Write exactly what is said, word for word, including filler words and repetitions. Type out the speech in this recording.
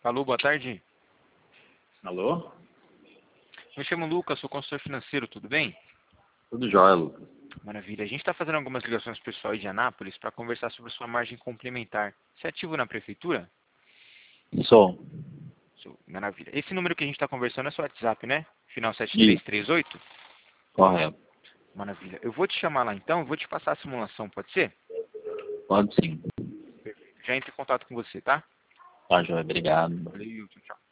Alô, boa tarde. Alô? Me chamo Lucas, sou consultor financeiro, tudo bem? Tudo jóia, Lucas. Maravilha. A gente está fazendo algumas ligações pessoais de Anápolis para conversar sobre sua margem complementar. Você é ativo na prefeitura? Sou. Sou- Maravilha. Esse número que a gente está conversando é seu WhatsApp, né? Final sete três Isso, três oito? correto. Maravilha. Eu vou te chamar lá então, eu vou te passar a simulação, pode ser? Pode sim. Já entro em contato com você, tá? Tá, jóia. Obrigado. Valeu, tchau, tchau.